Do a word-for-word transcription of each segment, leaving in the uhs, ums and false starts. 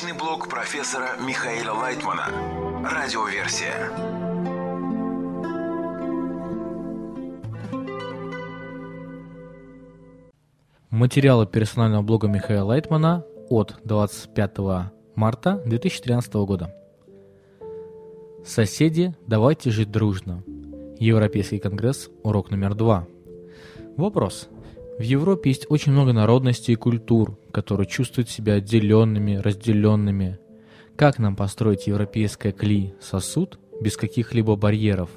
Научный блог профессора Михаила Лайтмана. Радиоверсия. Материалы персонального блога Михаила Лайтмана от двадцать пятого марта две тысячи тринадцатого года. Соседи, давайте жить дружно. Европейский конгресс, урок номер два. Вопрос. В Европе есть очень много народностей и культур, которые чувствуют себя отделенными, разделенными. Как нам построить европейское кли, сосуд, без каких-либо барьеров?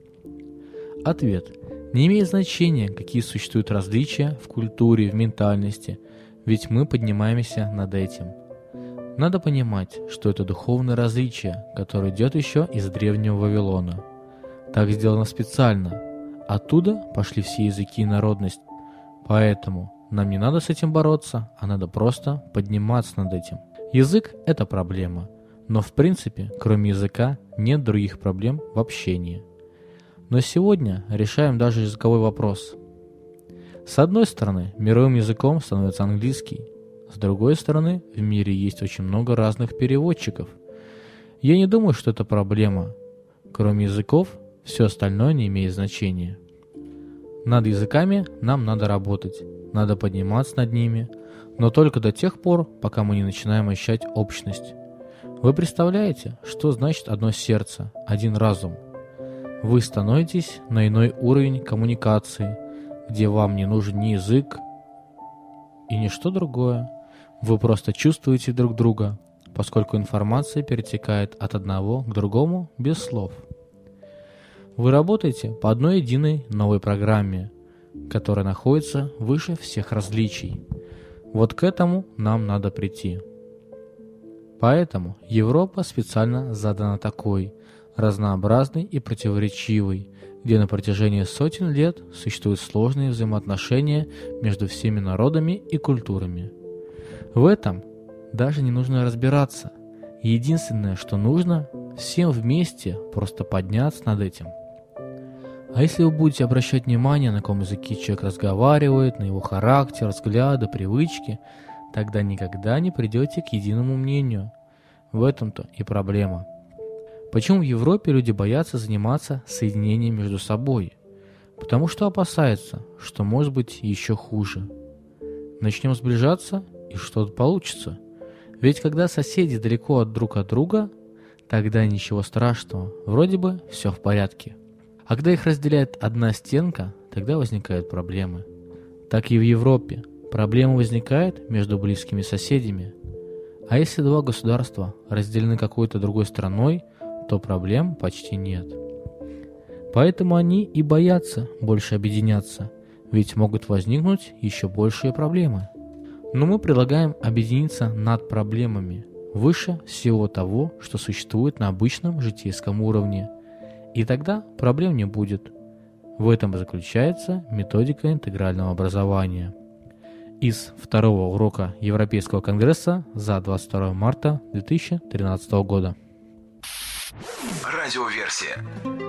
Ответ. Не имеет значения, какие существуют различия в культуре, в ментальности, ведь мы поднимаемся над этим. Надо понимать, что это духовное различие, которое идет еще из древнего Вавилона. Так сделано специально. Оттуда пошли все языки и народность. Поэтому нам не надо с этим бороться, а надо просто подниматься над этим. Язык – это проблема, но в принципе, кроме языка, нет других проблем в общении. Но сегодня решаем даже языковой вопрос. С одной стороны, мировым языком становится английский. С другой стороны, в мире есть очень много разных переводчиков. Я не думаю, что это проблема. Кроме языков, все остальное не имеет значения. Над языками нам надо работать, надо подниматься над ними, но только до тех пор, пока мы не начинаем ощущать общность. Вы представляете, что значит одно сердце, один разум? Вы становитесь на иной уровень коммуникации, где вам не нужен ни язык и ничто другое. Вы просто чувствуете друг друга, поскольку информация перетекает от одного к другому без слов. Вы работаете по одной единой новой программе, которая находится выше всех различий. Вот к этому нам надо прийти. Поэтому Европа специально задана такой, разнообразной и противоречивой, где на протяжении сотен лет существуют сложные взаимоотношения между всеми народами и культурами. В этом даже не нужно разбираться. Единственное, что нужно, всем вместе просто подняться над этим. А если вы будете обращать внимание, на каком языке человек разговаривает, на его характер, взгляды, привычки, тогда никогда не придете к единому мнению. В этом-то и проблема. Почему в Европе люди боятся заниматься соединением между собой? Потому что опасаются, что может быть еще хуже. Начнем сближаться, и что-то получится. Ведь когда соседи далеко от друг от друга, тогда ничего страшного, вроде бы все в порядке. А когда их разделяет одна стенка, тогда возникают проблемы. Так и в Европе. Проблема возникает между близкими соседями. А если два государства разделены какой-то другой страной, то проблем почти нет. Поэтому они и боятся больше объединяться, ведь могут возникнуть еще большие проблемы. Но мы предлагаем объединиться над проблемами, выше всего того, что существует на обычном житейском уровне. И тогда проблем не будет. В этом и заключается методика интегрального образования. Из второго урока Европейского конгресса за двадцать второго марта две тысячи тринадцатого года. Радиоверсия.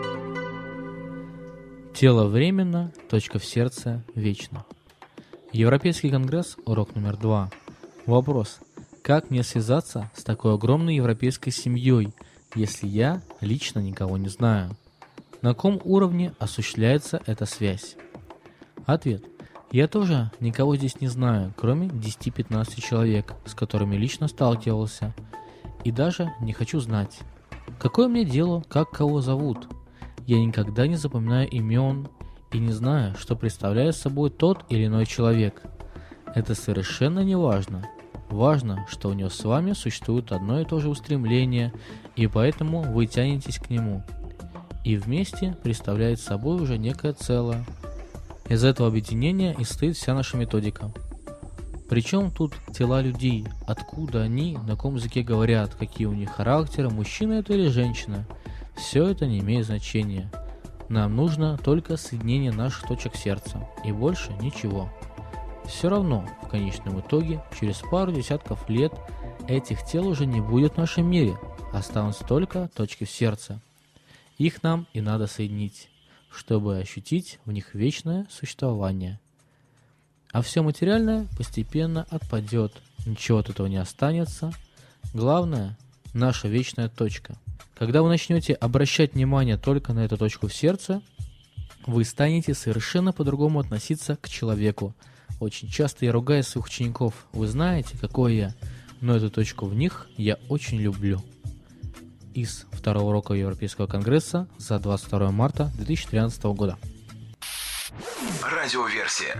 Тело временно, точка в сердце вечно. Европейский конгресс, урок номер два. Вопрос. Как мне связаться с такой огромной европейской семьей, если я лично никого не знаю? На каком уровне осуществляется эта связь? Ответ. Я тоже никого здесь не знаю, кроме десяти-пятнадцати человек, с которыми лично сталкивался. И даже не хочу знать. Какое мне дело, как кого зовут? Я никогда не запоминаю имен и не знаю, что представляет собой тот или иной человек. Это совершенно не важно. Важно, что у него с вами существует одно и то же устремление, и поэтому вы тянетесь к нему. И вместе представляет собой уже некое целое. Из этого объединения и состоит вся наша методика. Причем тут тела людей, откуда они, на каком языке говорят, какие у них характеры, мужчина это или женщина. Все это не имеет значения. Нам нужно только соединение наших точек сердца, и больше ничего. Все равно, в конечном итоге, через пару десятков лет этих тел уже не будет в нашем мире, останутся только точки в сердце. Их нам и надо соединить, чтобы ощутить в них вечное существование. А все материальное постепенно отпадет, ничего от этого не останется, Главное – наша вечная точка. Когда вы начнете обращать внимание только на эту точку в сердце, вы станете совершенно по-другому относиться к человеку. Очень часто я ругаю своих учеников. Вы знаете, какой я, но эту точку в них я очень люблю. Из второго урока Европейского конгресса за двадцать второе марта две тысячи тринадцатого года. Радиоверсия.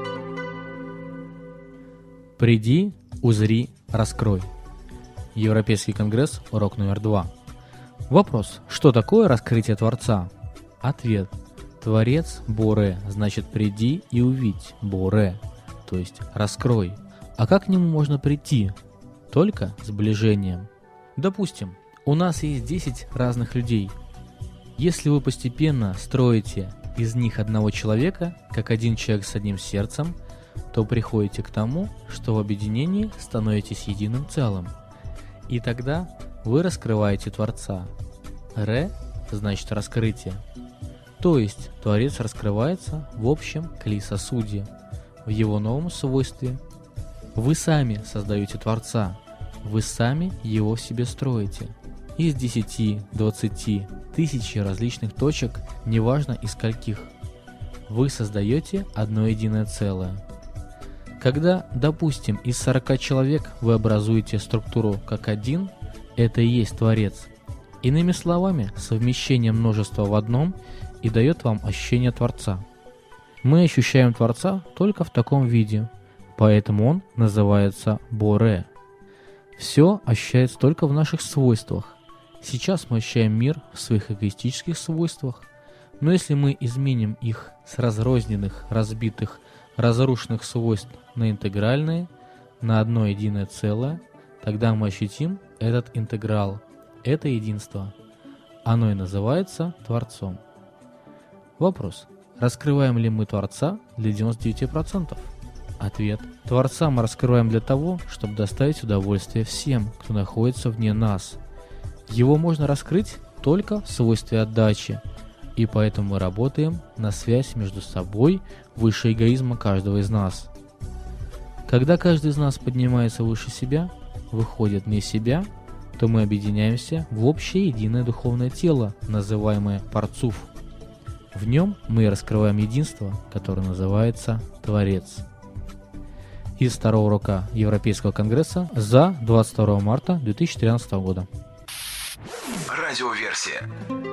Приди, узри, раскрой. Европейский конгресс, урок номер два. Вопрос. Что такое раскрытие Творца? Ответ. Творец Боре, значит приди и увидь Боре, то есть раскрой. А как к нему можно прийти? Только сближением. Допустим, у нас есть десять разных людей. Если вы постепенно строите из них одного человека, как один человек с одним сердцем, то приходите к тому, что в объединении становитесь единым целым. И тогда вы раскрываете Творца. Ре значит раскрытие. То есть Творец раскрывается в общем кли-сосуде, в его новом свойстве. Вы сами создаете Творца, вы сами его в себе строите. Из десяти, двадцати, тысячи различных точек, неважно из скольких, вы создаете одно единое целое. Когда, допустим, из сорока человек вы образуете структуру как один, это и есть Творец. Иными словами, совмещение множества в одном и дает вам ощущение Творца. Мы ощущаем Творца только в таком виде, поэтому он называется Боре. Все ощущается только в наших свойствах. Сейчас мы ощущаем мир в своих эгоистических свойствах, но если мы изменим их с разрозненных, разбитых, разрушенных свойств на интегральные, на одно единое целое, тогда мы ощутим этот интеграл, это единство. Оно и называется Творцом. Вопрос. Раскрываем ли мы Творца для девяноста девяти процентов? Ответ. Творца мы раскрываем для того, чтобы доставить удовольствие всем, кто находится вне нас. Его можно раскрыть только в свойстве отдачи, и поэтому мы работаем на связь между собой выше эгоизма каждого из нас. Когда каждый из нас поднимается выше себя, выходит вне себя, то мы объединяемся в общее единое духовное тело, называемое Парцуф. В нем мы раскрываем единство, которое называется Творец. Из второго урока Европейского конгресса за двадцать второе марта две тысячи тринадцатого года. Радиоверсия.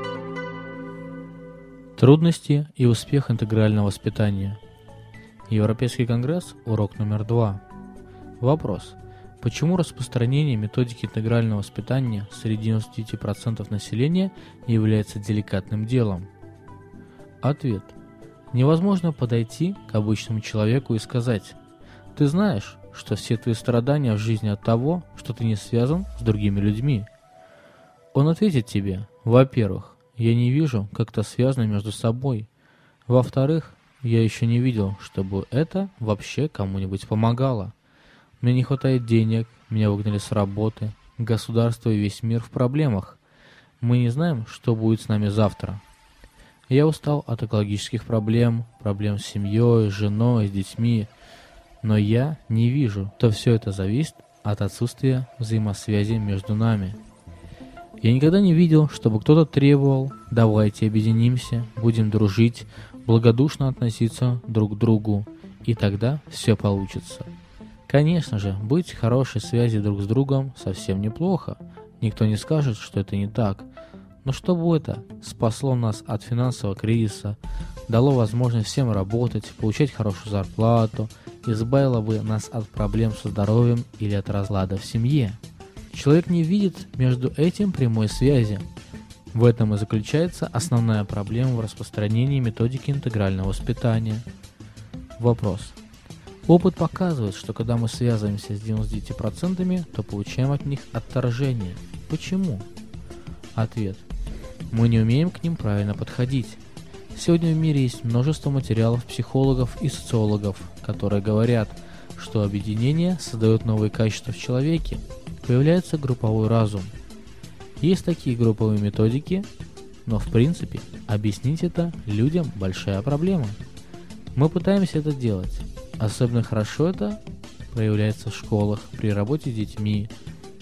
Трудности и успех интегрального воспитания. Европейский конгресс, урок номер два. Вопрос. Почему распространение методики интегрального воспитания среди девяноста девяти процентов населения является деликатным делом? Ответ. Невозможно подойти к обычному человеку и сказать: «Ты знаешь, что все твои страдания в жизни от того, что ты не связан с другими людьми». Он ответит тебе: во-первых, я не вижу, как это связано между собой. Во-вторых, я еще не видел, чтобы это вообще кому-нибудь помогало. Мне не хватает денег, меня выгнали с работы, государство и весь мир в проблемах. Мы не знаем, что будет с нами завтра. Я устал от экологических проблем, проблем с семьей, с женой, с детьми, но я не вижу, что все это зависит от отсутствия взаимосвязи между нами. Я никогда не видел, чтобы кто-то требовал: давайте объединимся, будем дружить, благодушно относиться друг к другу, и тогда все получится. Конечно же, быть в хорошей связи друг с другом совсем неплохо, никто не скажет, что это не так. Но чтобы это спасло нас от финансового кризиса, дало возможность всем работать, получать хорошую зарплату, избавило бы нас от проблем со здоровьем или от разлада в семье. Человек не видит между этим прямой связи. В этом и заключается основная проблема в распространении методики интегрального воспитания. Вопрос. Опыт показывает, что когда мы связываемся с девяноста девятью процентами, то получаем от них отторжение. Почему? Ответ. Мы не умеем к ним правильно подходить. Сегодня в мире есть множество материалов психологов и социологов, которые говорят, что объединение создает новые качества в человеке, появляется групповой разум. Есть такие групповые методики, но в принципе объяснить это людям большая проблема. Мы пытаемся это делать. Особенно хорошо это проявляется в школах, при работе с детьми.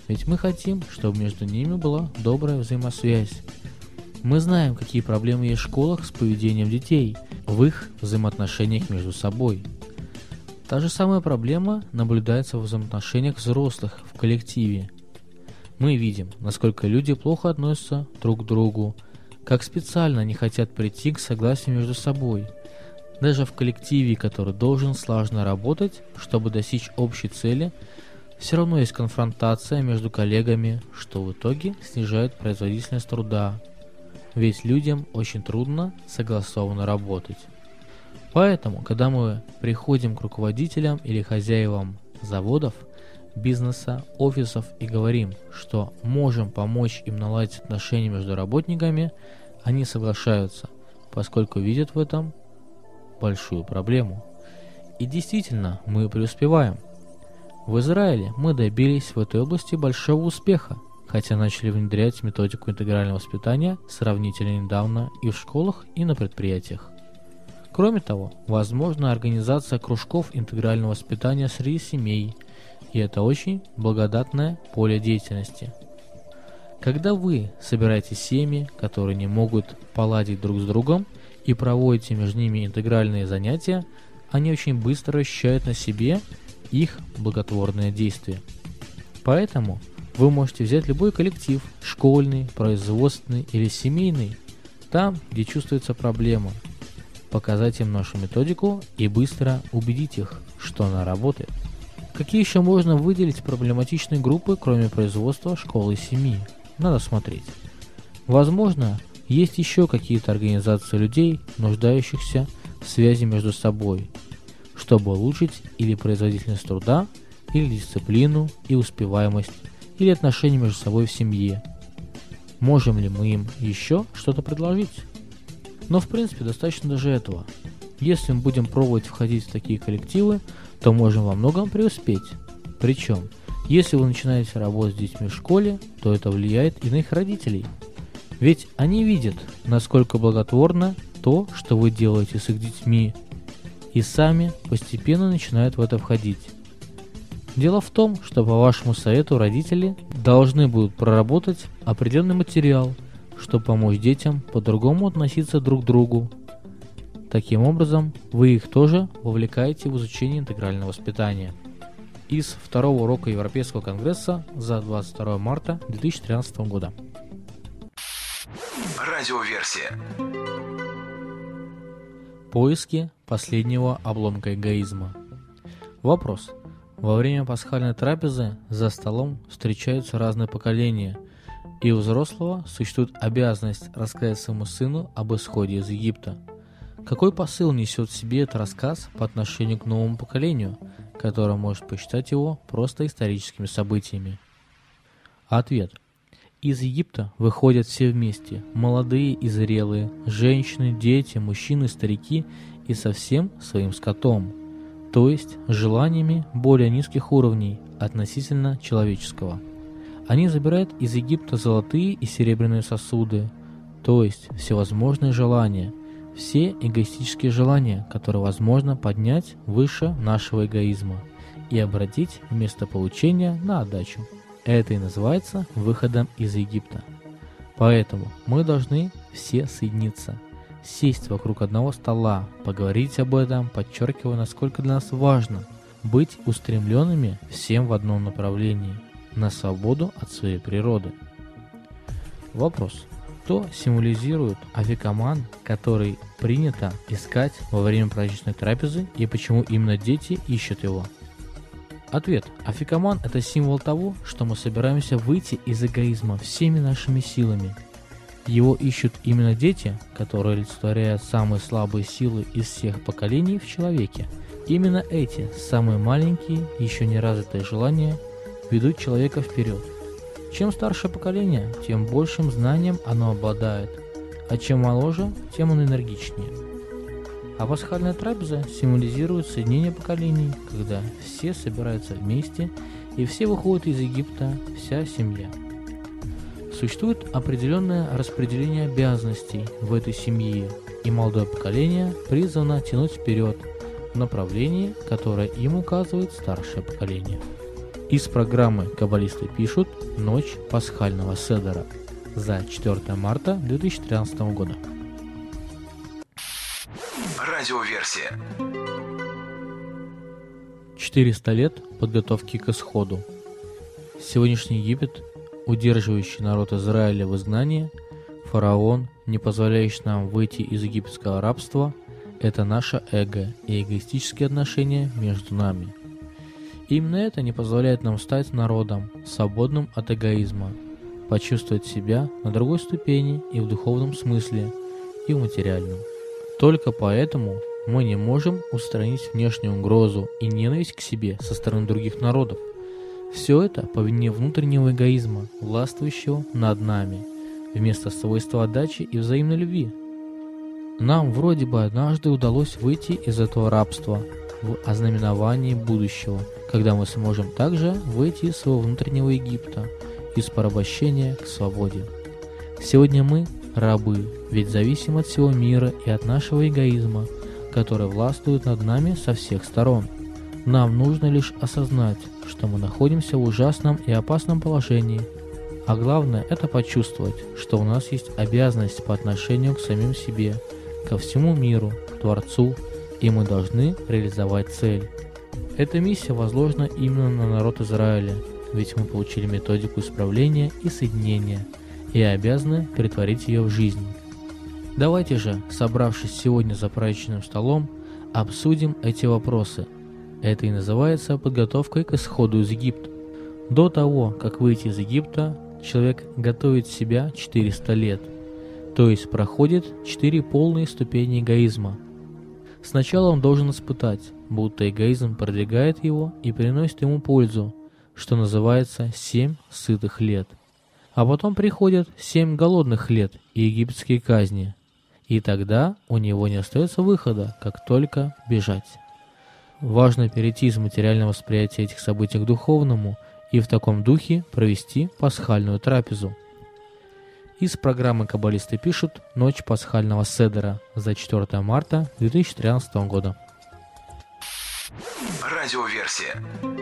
ведь мы хотим, чтобы между ними была добрая взаимосвязь. Мы знаем, какие проблемы есть в школах с поведением детей, в их взаимоотношениях между собой. Та же самая проблема наблюдается в взаимоотношениях взрослых в коллективе. Мы видим, насколько люди плохо относятся друг к другу, как специально не хотят прийти к согласию между собой. Даже в коллективе, который должен слаженно работать, чтобы достичь общей цели, все равно есть конфронтация между коллегами, что в итоге снижает производительность труда. Ведь людям очень трудно согласованно работать. Поэтому, когда мы приходим к руководителям или хозяевам заводов, бизнеса, офисов и говорим, что можем помочь им наладить отношения между работниками, они соглашаются, поскольку видят в этом большую проблему. И действительно, мы преуспеваем. В Израиле мы добились в этой области большого успеха, хотя начали внедрять методику интегрального воспитания сравнительно недавно и в школах, и на предприятиях. Кроме того, возможна организация кружков интегрального воспитания среди семей, и это очень благодатное поле деятельности. Когда вы собираете семьи, которые не могут поладить друг с другом, и проводите между ними интегральные занятия, они очень быстро ощущают на себе их благотворное действие. Поэтому вы можете взять любой коллектив, школьный, производственный или семейный, там, где чувствуется проблема, показать им нашу методику и быстро убедить их, что она работает. Какие еще можно выделить проблематичные группы, кроме производства, школы и семьи? Надо смотреть. Возможно, есть еще какие-то организации людей, нуждающихся в связи между собой, чтобы улучшить или производительность труда, или дисциплину и успеваемость, или отношения между собой в семье. Можем ли мы им еще что-то предложить? Но в принципе достаточно даже этого. Если мы будем пробовать входить в такие коллективы, то можем во многом преуспеть. Причем, если вы начинаете работать с детьми в школе, то это влияет и на их родителей. Ведь они видят, насколько благотворно то, что вы делаете с их детьми, и сами постепенно начинают в это входить. Дело в том, что по вашему совету родители должны будут проработать определенный материал, чтобы помочь детям по-другому относиться друг к другу. Таким образом, вы их тоже вовлекаете в изучение интегрального воспитания. Из второго урока Европейского конгресса за двадцать второе марта две тысячи тринадцатого года. Радиоверсия. Поиски последнего обломка эгоизма. Вопрос. Во время пасхальной трапезы за столом встречаются разные поколения, и у взрослого существует обязанность рассказать своему сыну об исходе из Египта. Какой посыл несет в себе этот рассказ по отношению к новому поколению, которое может посчитать его просто историческими событиями? Ответ. Из Египта выходят все вместе, молодые и зрелые, женщины, дети, мужчины, старики и со всем своим скотом, то есть желаниями более низких уровней относительно человеческого. Они забирают из Египта золотые и серебряные сосуды, то есть всевозможные желания, все эгоистические желания, которые возможно поднять выше нашего эгоизма и обратить вместо получения на отдачу. Это и называется выходом из Египта. Поэтому мы должны все соединиться, сесть вокруг одного стола, поговорить об этом, подчеркивая, насколько для нас важно быть устремленными всем в одном направлении, на свободу от своей природы. Вопрос. Что символизирует афикаман, который принято искать во время праздничной трапезы, и почему именно дети ищут его? Ответ. Афикаман – это символ того, что мы собираемся выйти из эгоизма всеми нашими силами. Его ищут именно дети, которые олицетворяют самые слабые силы из всех поколений в человеке. Именно эти, самые маленькие, еще не развитые желания, ведут человека вперед. Чем старше поколение, тем большим знанием оно обладает, а чем моложе, тем он энергичнее. А пасхальная трапеза символизирует соединение поколений, когда все собираются вместе и все выходят из Египта, вся семья. Существует определенное распределение обязанностей в этой семье, и молодое поколение призвано тянуть вперед в направлении, которое им указывает старшее поколение. Из программы «Каббалисты пишут. Ночь пасхального седера» за четвёртое марта две тысячи тринадцатого года. Радиоверсия. четыреста лет подготовки к исходу. Сегодняшний Египет, удерживающий народ Израиля в изгнании, фараон, не позволяющий нам выйти из египетского рабства, это наше эго и эгоистические отношения между нами. И именно это не позволяет нам стать народом, свободным от эгоизма, почувствовать себя на другой ступени и в духовном смысле, и в материальном. Только поэтому мы не можем устранить внешнюю угрозу и ненависть к себе со стороны других народов. Все это по вине внутреннего эгоизма, властвующего над нами, вместо свойства отдачи и взаимной любви. Нам вроде бы однажды удалось выйти из этого рабства в ознаменовании будущего, когда мы сможем также выйти из своего внутреннего Египта, из порабощения к свободе. Сегодня мы рабы, ведь зависим от всего мира и от нашего эгоизма, который властвует над нами со всех сторон. Нам нужно лишь осознать, что мы находимся в ужасном и опасном положении, а главное это почувствовать, что у нас есть обязанность по отношению к самим себе, ко всему миру, Творцу, и мы должны реализовать цель. Эта миссия возложена именно на народ Израиля, ведь мы получили методику исправления и соединения и обязаны претворить ее в жизнь. Давайте же, собравшись сегодня за праздничным столом, обсудим эти вопросы. Это и называется подготовкой к исходу из Египта. До того, как выйти из Египта, человек готовит себя четыреста лет, то есть проходит четыре полные ступени эгоизма. Сначала он должен испытать, будто эгоизм продвигает его и приносит ему пользу, что называется семь сытых лет. А потом приходят семь голодных лет и египетские казни. И тогда у него не остается выхода, как только бежать. Важно перейти из материального восприятия этих событий к духовному и в таком духе провести пасхальную трапезу. Из программы «Каббалисты пишут. Ночь пасхального седера» за четвёртое марта две тысячи тринадцатого года. Радиоверсия.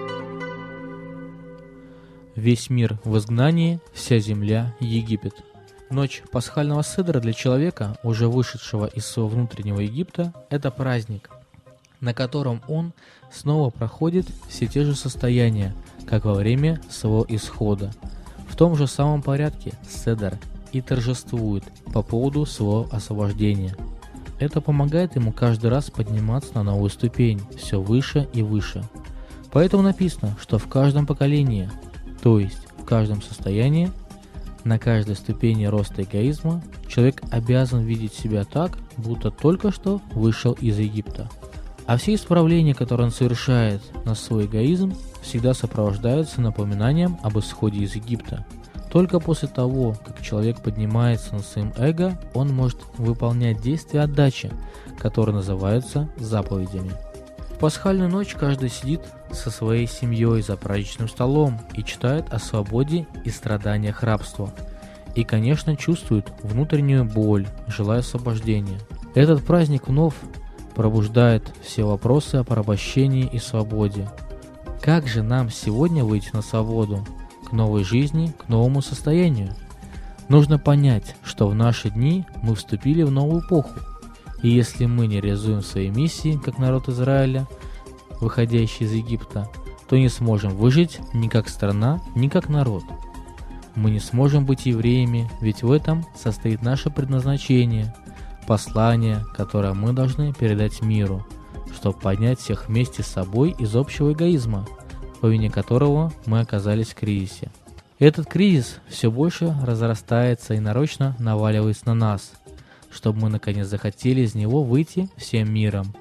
Весь мир в изгнании, вся земля – Египет. Ночь пасхального седера для человека, уже вышедшего из своего внутреннего Египта, это праздник, на котором он снова проходит все те же состояния, как во время своего исхода, в том же самом порядке седер, и торжествует по поводу своего освобождения. Это помогает ему каждый раз подниматься на новую ступень, все выше и выше. Поэтому написано, что в каждом поколении, то есть в каждом состоянии, на каждой ступени роста эгоизма, человек обязан видеть себя так, будто только что вышел из Египта. А все исправления, которые он совершает на свой эгоизм, всегда сопровождаются напоминанием об исходе из Египта. Только после того, как человек поднимается над своим эго, он может выполнять действия отдачи, которые называются заповедями. В пасхальную ночь каждый сидит со своей семьей за праздничным столом и читает о свободе и страданиях рабства. И, конечно, чувствует внутреннюю боль, желая освобождения. Этот праздник вновь пробуждает все вопросы о порабощении и свободе. Как же нам сегодня выйти на свободу? К новой жизни, к новому состоянию. Нужно понять, что в наши дни мы вступили в новую эпоху, и если мы не реализуем свои миссии, как народ Израиля, выходящий из Египта, то не сможем выжить ни как страна, ни как народ. Мы не сможем быть евреями, ведь в этом состоит наше предназначение, послание, которое мы должны передать миру, чтобы поднять всех вместе с собой из общего эгоизма, по вине которого мы оказались в кризисе. Этот кризис все больше разрастается и нарочно наваливается на нас, чтобы мы наконец захотели из него выйти всем миром.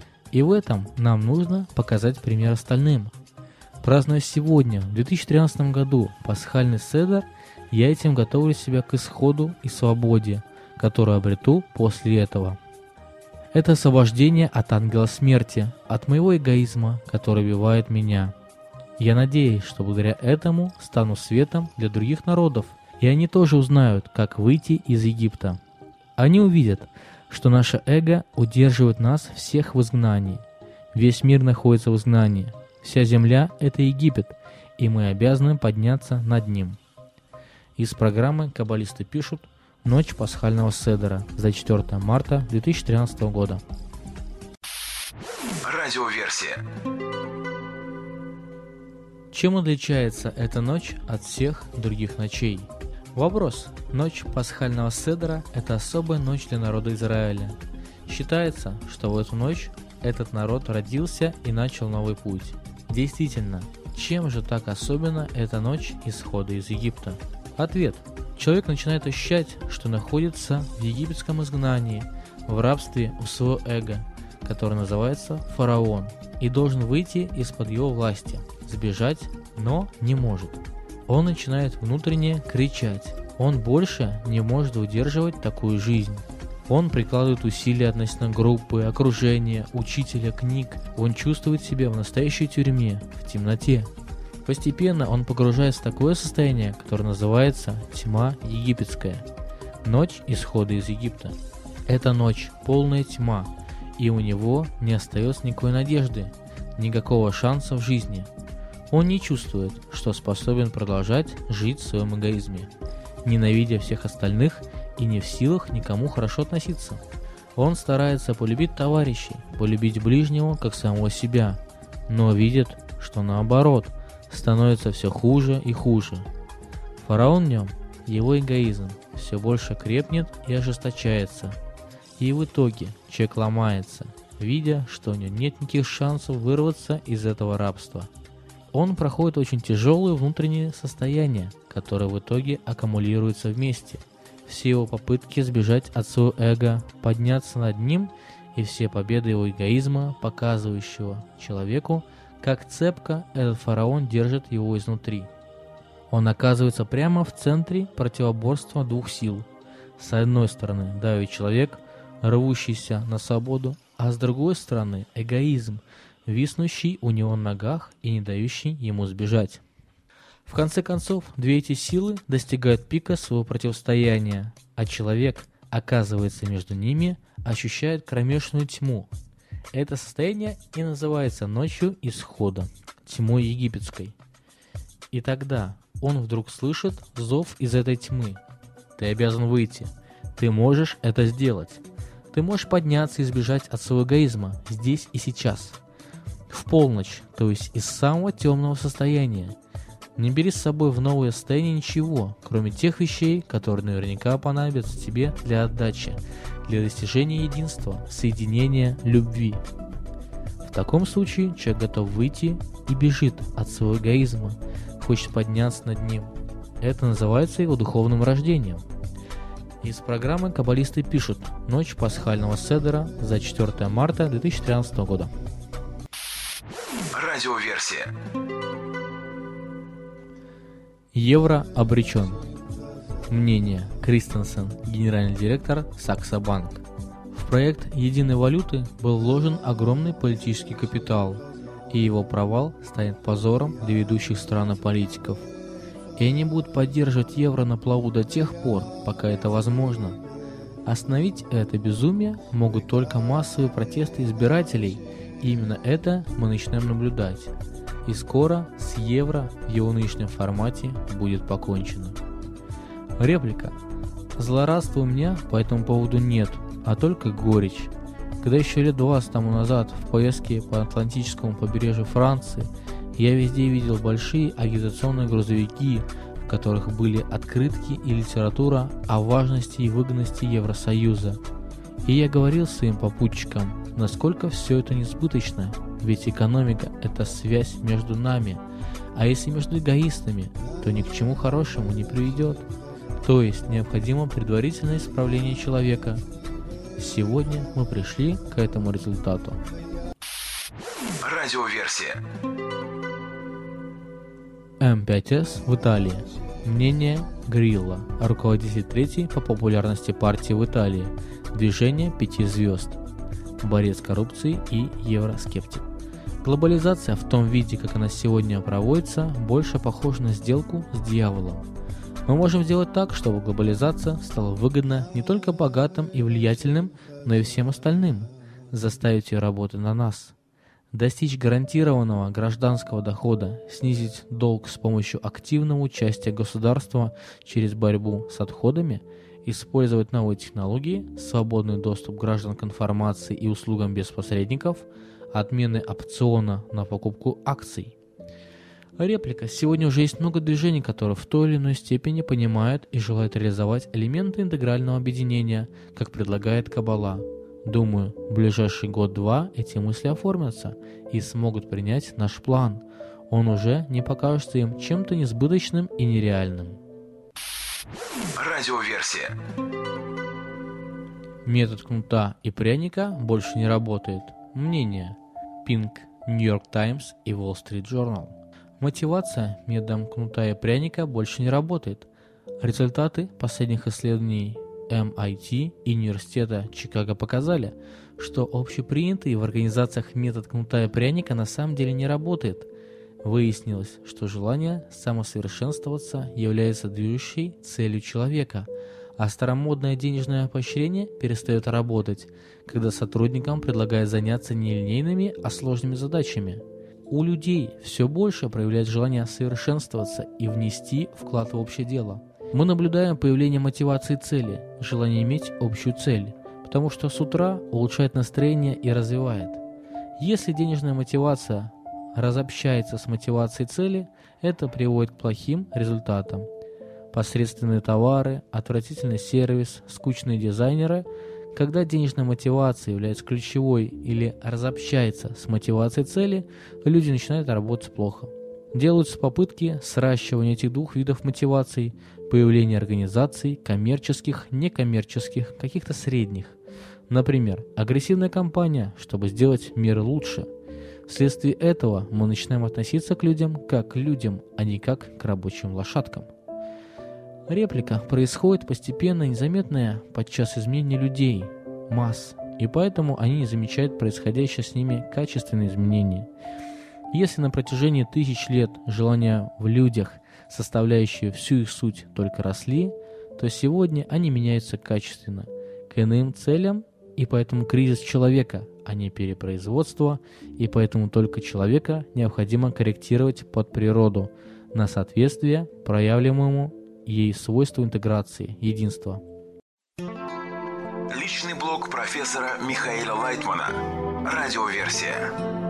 И в этом нам нужно показать пример остальным. Празднуя сегодня, в две тысячи тринадцатом году, пасхальный седер, я этим готовлю себя к исходу и свободе, которую обрету после этого. Это освобождение от ангела смерти, от моего эгоизма, который убивает меня. Я надеюсь, что благодаря этому стану светом для других народов, и они тоже узнают, как выйти из Египта. Они увидят, что наше эго удерживает нас всех в изгнании. Весь мир находится в изгнании. Вся земля – это Египет, и мы обязаны подняться над ним. Из программы «Каббалисты пишут» «Ночь пасхального седера» за четвёртое марта две тысячи тринадцатого года. Радиоверсия. Чем отличается эта ночь от всех других ночей? Вопрос. Ночь пасхального седера – это особая ночь для народа Израиля. Считается, что в эту ночь этот народ родился и начал новый путь. Действительно, чем же так особенно эта ночь исхода из Египта? Ответ. Человек начинает ощущать, что находится в египетском изгнании, в рабстве у своего эго, который называется фараон, и должен выйти из-под его власти, сбежать, но не может. Он начинает внутренне кричать. Он больше не может удерживать такую жизнь. Он прикладывает усилия относительно группы, окружения, учителя, книг. Он чувствует себя в настоящей тюрьме, в темноте. Постепенно он погружается в такое состояние, которое называется тьма египетская. Ночь исхода из Египта. Это ночь, полная тьма, и у него не остается никакой надежды, никакого шанса в жизни. Он не чувствует, что способен продолжать жить в своем эгоизме, ненавидя всех остальных и не в силах никому хорошо относиться. Он старается полюбить товарищей, полюбить ближнего как самого себя, но видит, что наоборот, становится все хуже и хуже. Фараон в нем, его эгоизм, все больше крепнет и ожесточается. И в итоге человек ломается, видя, что у него нет никаких шансов вырваться из этого рабства. Он проходит очень тяжелые внутренние состояния, которые в итоге аккумулируются вместе. Все его попытки сбежать от своего эго, подняться над ним, и все победы его эгоизма, показывающего человеку, как цепко этот фараон держит его изнутри. Он оказывается прямо в центре противоборства двух сил. С одной стороны давит человек, рвущийся на свободу, а с другой стороны эгоизм, виснущий у него на ногах и не дающий ему сбежать. В конце концов, две эти силы достигают пика своего противостояния, а человек оказывается между ними, ощущает кромешную тьму. Это состояние и называется ночью исхода, тьмой египетской. И тогда он вдруг слышит зов из этой тьмы. Ты обязан выйти. Ты можешь это сделать. Ты можешь подняться и сбежать от своего эгоизма здесь и сейчас. В полночь, то есть из самого темного состояния. Не бери с собой в новое состояние ничего, кроме тех вещей, которые наверняка понадобятся тебе для отдачи, для достижения единства, соединения, любви. В таком случае человек готов выйти и бежит от своего эгоизма, хочет подняться над ним. Это называется его духовным рождением. Из программы «Каббалисты пишут» «Ночь пасхального седера» за четвёртое марта две тысячи тринадцатого года. Радиоверсия. Евро обречен. Мнение. Кристенсен, генеральный директор Сакса Банк. В проект единой валюты был вложен огромный политический капитал, и его провал станет позором для ведущих стран и политиков. И они будут поддерживать евро на плаву до тех пор, пока это возможно. Остановить это безумие могут только массовые протесты избирателей, и именно это мы начинаем наблюдать. И скоро с евро в его нынешнем формате будет покончено. Реплика. Злорадства у меня по этому поводу нет, а только горечь. Когда еще лет двадцать тому назад в поездке по Атлантическому побережью Франции я везде видел большие агитационные грузовики, в которых были открытки и литература о важности и выгодности Евросоюза. И я говорил своим попутчикам, насколько все это несбыточно, ведь экономика – это связь между нами, а если между эгоистами, то ни к чему хорошему не приведет. То есть необходимо предварительное исправление человека. Сегодня мы пришли к этому результату. Радиоверсия. эм пять эс в Италии. Мнение Грилла, руководитель третьей по популярности партии в Италии, движение пяти звезд, борец с коррупцией и евроскептик. Глобализация в том виде, как она сегодня проводится, больше похожа на сделку с дьяволом. Мы можем сделать так, чтобы глобализация стала выгодна не только богатым и влиятельным, но и всем остальным, заставить ее работать на нас, Достичь гарантированного гражданского дохода, снизить долг с помощью активного участия государства через борьбу с отходами, использовать новые технологии, свободный доступ граждан к информации и услугам без посредников, отмены опциона на покупку акций. Реплика. Сегодня уже есть много движений, которые в той или иной степени понимают и желают реализовать элементы интегрального объединения, как предлагает Каббала. Думаю, в ближайший год-два эти мысли оформятся и смогут принять наш план. Он уже не покажется им чем-то несбыточным и нереальным. Радиоверсия. Метод кнута и пряника больше не работает. Мнение. Pink, New York Times и Wall Street Journal. Мотивация методом кнута и пряника больше не работает. Результаты последних исследований эм ай ти и Университета Чикаго показали, что общепринятый в организациях метод кнута и пряника на самом деле не работает. Выяснилось, что желание самосовершенствоваться является движущей целью человека, а старомодное денежное поощрение перестает работать, когда сотрудникам предлагают заняться не линейными, а сложными задачами. У людей все больше проявляет желание совершенствоваться и внести вклад в общее дело. Мы наблюдаем появление мотивации цели, желание иметь общую цель, потому что с утра улучшает настроение и развивает. Если денежная мотивация разобщается с мотивацией цели, это приводит к плохим результатам. Посредственные товары, отвратительный сервис, скучные дизайнеры. Когда денежная мотивация является ключевой или разобщается с мотивацией цели, люди начинают работать плохо. Делаются попытки сращивания этих двух видов мотиваций, появления организаций, коммерческих, некоммерческих, каких-то средних. Например, агрессивная кампания, чтобы сделать мир лучше. Вследствие этого мы начинаем относиться к людям как к людям, а не как к рабочим лошадкам. Реплика. Происходит постепенное, незаметное подчас изменение людей, масс, и поэтому они не замечают происходящее с ними качественные изменения. Если на протяжении тысяч лет желания в людях, составляющие всю их суть, только росли, то сегодня они меняются качественно, к иным целям, и поэтому кризис человека, а не перепроизводство, и поэтому только человека необходимо корректировать под природу на соответствие проявляемому ей свойству интеграции, единства. Личный блог профессора Михаила Лайтмана. Радиоверсия.